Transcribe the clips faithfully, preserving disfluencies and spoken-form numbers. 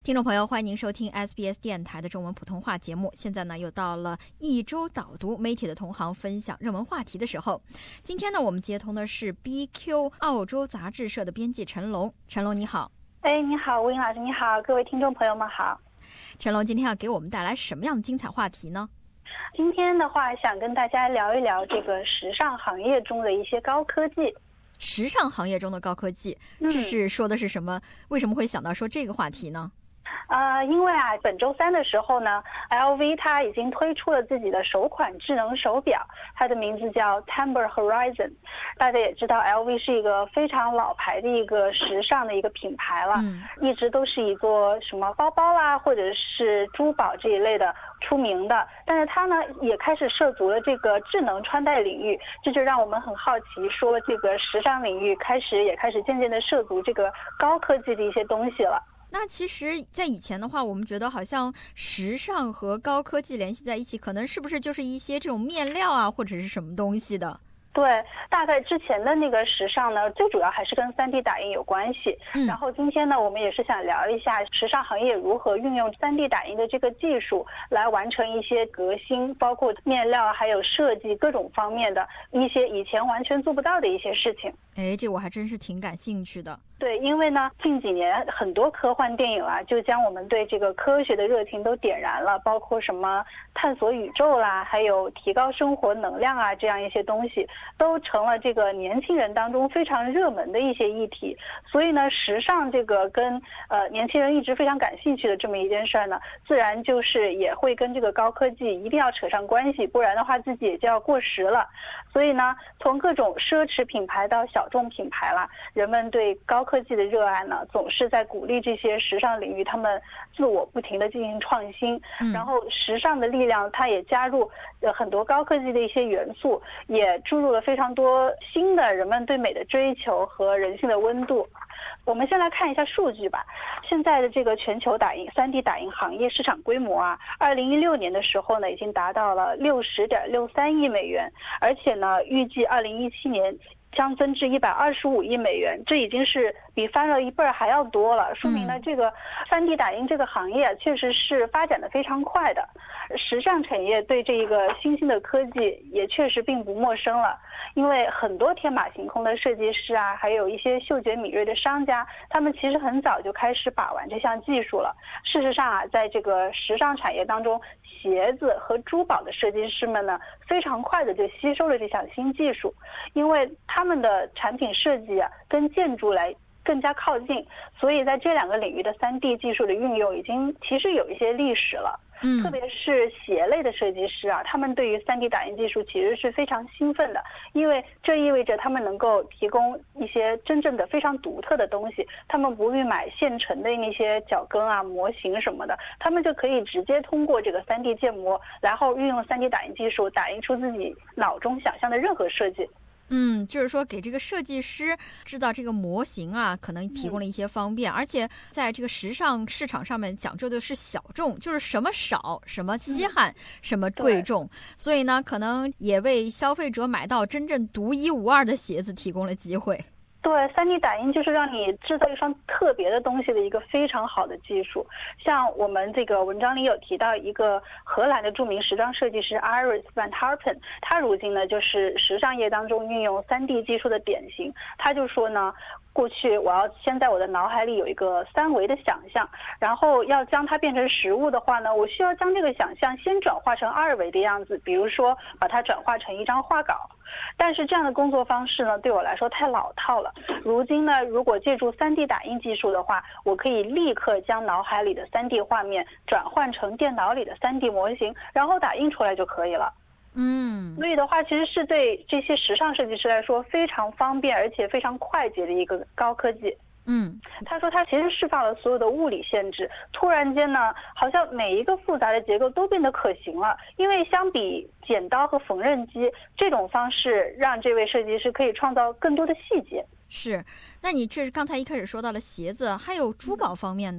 听众朋友，欢迎您收听 S B S 电台的中文普通话节目。现在呢，又到了一周导读媒体的同行分享热门话题的时候。今天呢，我们接通的是 B Q 澳洲杂志社的编辑陈龙。陈龙，你好。 哎，你好，吴英老师，你好，各位听众朋友们好。 陈龙今天要给我们带来什么样的精彩话题呢？ 今天的话，想跟大家聊一聊这个时尚行业中的一些高科技。 时尚行业中的高科技，这是说的是什么？嗯、为什么会想到说这个话题呢？ 呃，因为啊，本周三的时候呢 ，L V 它已经推出了自己的首款智能手表，它的名字叫 Timber Horizon。大家也知道 ，L V 是一个非常老牌的一个时尚的一个品牌了，嗯、一直都是以做什么包包啦，或者是珠宝这一类的出名的。但是它呢，也开始涉足了这个智能穿戴领域，这就让我们很好奇，说这个时尚领域开始也开始渐渐的涉足这个高科技的一些东西了。 那其实在以前的话，我们觉得好像时尚和高科技联系在一起，可能是不是就是一些这种面料啊，或者是什么东西的？ 对，大概之前的那个时尚呢，最主要还是跟 三 D 打印有关系。嗯、然后今天呢，我们也是想聊一下时尚行业如何运用 三 D 打印的这个技术来完成一些革新，包括面料还有设计各种方面的一些以前完全做不到的一些事情。 哎，这我还真是挺感兴趣的。 对，因为呢，近几年很多科幻电影啦，就将我们对这个科学的热情都点燃了，包括什么探索宇宙啦，还有提高生活能量啊，这样一些东西，都成了这个年轻人当中非常热门的一些议题。所以呢，时尚这个跟呃年轻人一直非常感兴趣的这么一件事儿呢，自然就是也会跟这个高科技一定要扯上关系，不然的话自己也就要过时了。所以呢，从各种奢侈品牌到小众品牌啦，人们对高科技的热爱呢，总是在鼓励这些时尚领域他们自我不停的进行创新。嗯、然后时尚的力量，它也加入呃很多高科技的一些元素，也注入了非常多新的人们对美的追求和人性的温度。我们先来看一下数据吧。现在的这个全球打印 三 D 打印行业市场规模啊，二零一六年的时候呢，已经达到了六十点六三亿美元，而且呢，预计二零一七年将增至一百二十五亿美元，这已经是比翻了一倍还要多了，说明呢这个 三 D 打印这个行业确实是发展的非常快的。时尚产业对这个新兴的科技也确实并不陌生了，因为很多天马行空的设计师啊，还有一些嗅觉敏锐的商家，他们其实很早就开始把玩这项技术了。事实上啊，在这个时尚产业当中，鞋子和珠宝的设计师们呢，非常快的就吸收了这项新技术，因为他们的产品设计啊，跟建筑来更加靠近，所以在这两个领域的 三 D 技术的运用已经其实有一些历史了。嗯，特别是鞋类的设计师啊，他们对于 三 D 打印技术其实是非常兴奋的，因为这意味着他们能够提供一些真正的非常独特的东西，他们不必买现成的那些脚跟啊、模型什么的，他们就可以直接通过这个 三 D 建模，然后运用 三 D 打印技术打印出自己脑中想象的任何设计。 嗯，就是说给这个设计师知道这个模型啊，可能提供了一些方便，嗯、而且在这个时尚市场上面讲究的是小众，就是什么少、什么稀罕、嗯、什么贵重，所以呢，可能也为消费者买到真正独一无二的鞋子提供了机会。 对 三 D 打印就是让你制造一双特别的东西的一个非常好的技术。像我们这个文章里有提到一个荷兰的著名时装设计师 Iris van Harpen， 他如今呢就是时尚业当中运用 三 D 技术的典型。他就说呢，过去我要先在我的脑海里有一个三维的想象，然后要将它变成实物的话呢，我需要将这个想象先转化成二维的样子，比如说把它转化成一张画稿。但是这样的工作方式呢，对我来说太老套了。如今呢，如果借助 三 D 打印技术的话，我可以立刻将脑海里的 三 D 画面转换成电脑里的 三 D 模型，然后打印出来就可以了。嗯，所以的话，其实是对这些时尚设计师来说非常方便而且非常快捷的一个高科技。嗯，他说他其实释放了所有的物理限制，突然间呢，好像每一个复杂的结构都变得可行了。因为相比剪刀和缝纫机，这种方式让这位设计师可以创造更多的细节。 是，那你这是刚才一开始说到了鞋子，还有珠宝方面呢？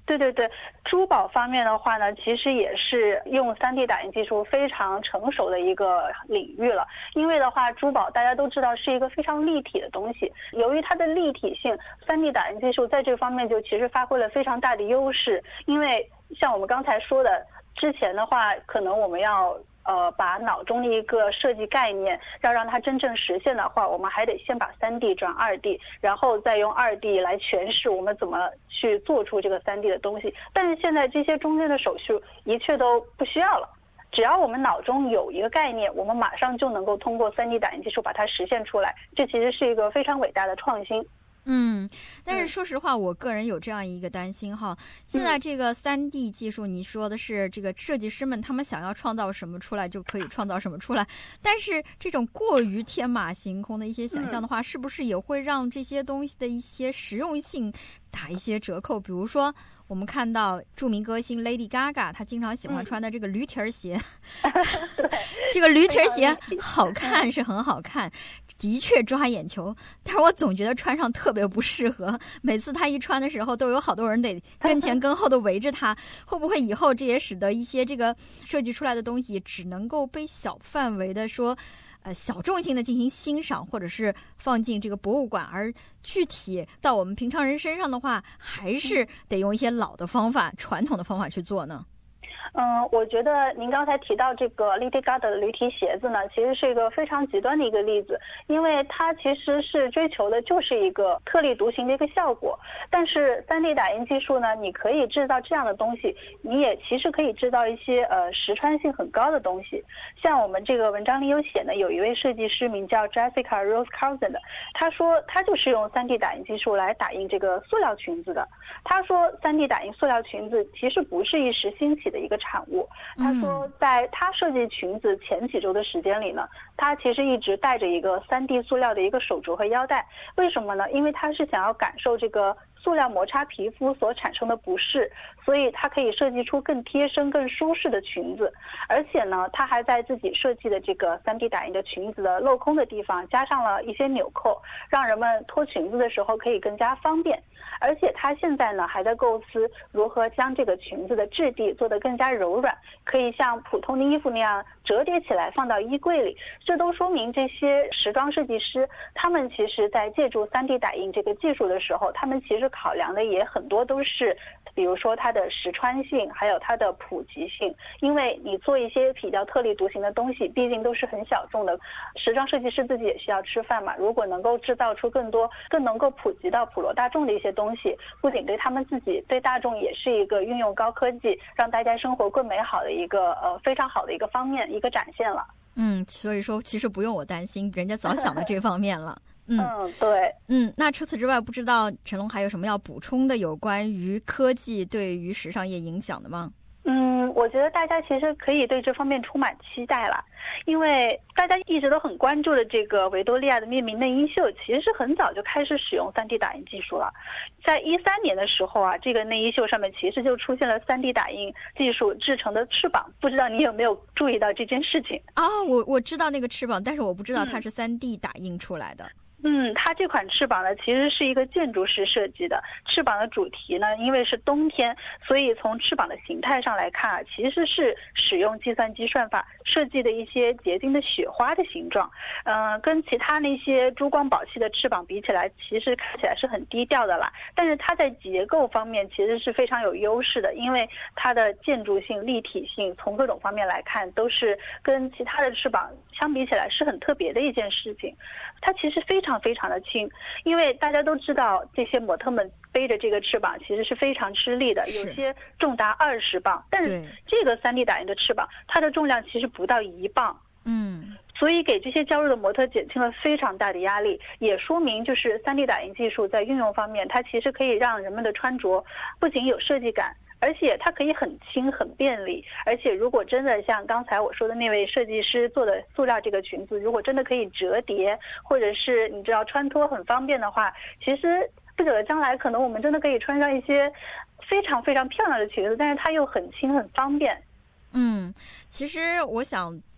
对对对，珠宝方面的话呢，其实也是用 三 D 打印技术非常成熟的一个领域了。因为的话，珠宝大家都知道是一个非常立体的东西，由于它的立体性 ，三 D 打印技术在这方面就其实发挥了非常大的优势。因为像我们刚才说的，之前的话，可能我们要呃，把脑中的一个设计概念要让它真正实现的话，我们还得先把 三 D 转 二 D， 然后再用 二 D 来诠释我们怎么去做出这个 三 D 的东西。但是现在这些中间的手续一切都不需要了，只要我们脑中有一个概念，我们马上就能够通过 三 D 打印技术把它实现出来，这其实是一个非常伟大的创新。 嗯，但是说实话，我个人有这样一个担心哈。现在这个 三 D 技术，你说的是这个设计师们他们想要创造什么出来就可以创造什么出来，但是这种过于天马行空的一些想象的话，是不是也会让这些东西的一些实用性打一些折扣？比如说，我们看到著名歌星 Lady Gaga， 她经常喜欢穿的这个驴蹄鞋，这个驴蹄鞋好看是很好看。的确抓眼球，但是我总觉得穿上特别不适合。每次他一穿的时候，都有好多人得跟前跟后的围着他。会不会以后这也使得一些这个设计出来的东西只能够被小范围的说，呃，小众性的进行欣赏，或者是放进这个博物馆，而具体到我们平常人身上的话，还是得用一些老的方法、传统的方法去做呢？ 嗯，我觉得您刚才提到这个 Lady Gaga 的驴蹄鞋子呢，其实是一个非常极端的一个例子，因为它其实是追求的就是一个特立独行的一个效果。但是 三 D 打印技术呢，你可以制造这样的东西，你也其实可以制造一些呃实穿性很高的东西。像我们这个文章里有写呢，有一位设计师名叫 Jessica Rose Carson 的，他说他就是用 三 D 打印技术来打印这个塑料裙子的。他说 三 D 打印塑料裙子其实不是一时兴起的一个产物。他说在他设计裙子前几周的时间里呢，他其实一直带着一个 三 D 塑料的一个手镯和腰带。为什么呢？因为他是想要感受这个塑料摩擦皮肤所产生的不适，所以它可以设计出更贴身更舒适的裙子。而且呢，他还在自己设计的这个 三 D 打印的裙子的镂空的地方加上了一些纽扣，让人们脱裙子的时候可以更加方便。而且他现在呢还在构思如何将这个裙子的质地做得更加柔软，可以像普通的衣服那样折叠起来放到衣柜里。这都说明这些时装设计师他们其实在借助 三 D 打印这个技术的时候，他们其实考量的也很多都是比如说它的实穿性还有它的普及性。因为你做一些比较特立独行的东西毕竟都是很小众的，时装设计师自己也需要吃饭嘛，如果能够制造出更多更能够普及到普罗大众的一些东西，不仅对他们自己对大众也是一个运用高科技让大家生活更美好的一个呃非常好的一个方面一个展现了。 嗯，所以说其实不用我担心，人家早想到这方面了。嗯, 嗯，对， 嗯，那除此之外，不知道陈龙还有什么要补充的有关于科技对于时尚业影响的吗？ 嗯，我觉得大家其实可以对这方面充满期待了，因为大家一直都很关注的这个维多利亚的命名内衣袖，其实很早就开始使用 三 D 打印技术了。在一三年的时候啊，这个内衣袖上面其实就出现了 三 D 打印技术制成的翅膀，不知道你有没有注意到这件事情啊？哦，我我知道那个翅膀，但是我不知道它是 三 D 打印出来的。嗯嗯，它这款翅膀呢，其实是一个建筑师设计的。翅膀的主题呢，因为是冬天，所以从翅膀的形态上来看啊，其实是使用计算机算法设计的一些结晶的雪花的形状。嗯、呃，跟其他那些珠光宝气的翅膀比起来，其实看起来是很低调的啦。但是它在结构方面其实是非常有优势的，因为它的建筑性、立体性，从各种方面来看，都是跟其他的翅膀相比起来是很特别的一件事情。它其实非常非常的轻，因为大家都知道这些模特们背着这个翅膀其实是非常吃力的，有些重达二十磅，但是这个 三 D 打印的翅膀它的重量其实不到一磅。 嗯， 所以给这些加入的模特减轻了非常大的压力，也说明就是 三 D 打印技术在运用方面，它其实可以让人们的穿着不仅有设计感，而且它可以很轻很便利。而且如果真的像刚才我说的那位设计师做的塑料这个裙子，如果真的可以折叠，或者是你知道穿脱很方便的话，其实不久的将来可能我们真的可以穿上一些非常非常漂亮的裙子，但是它又很轻很方便。 嗯，其实我想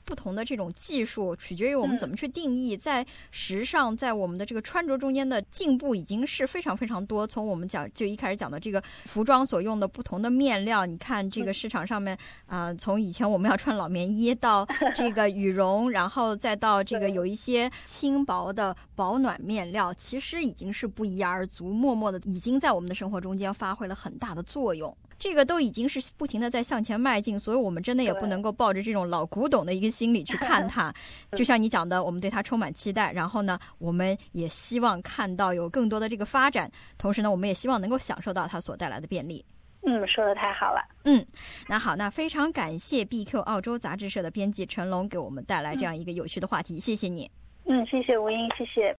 不同的这种技术，取决于我们怎么去定义。嗯、在时尚，在我们的这个穿着中间的进步已经是非常非常多。从我们讲就一开始讲的这个服装所用的不同的面料，你看这个市场上面啊、呃，从以前我们要穿老棉衣到这个羽绒，然后再到这个有一些轻薄的保暖面料，其实已经是不一而足，默默的已经在我们的生活中间发挥了很大的作用。这个都已经是不停的在向前迈进，所以我们真的也不能够抱着这种老古董的一个心理去看它。就像你讲的，我们对它充满期待，然后呢，我们也希望看到有更多的这个发展，同时呢，我们也希望能够享受到它所带来的便利。 嗯，说的太好了。 嗯，那好，那非常感谢 B Q 澳洲杂志社的编辑陈龙给我们带来这样一个有趣的话题，谢谢你。 嗯，谢谢吴英，谢谢。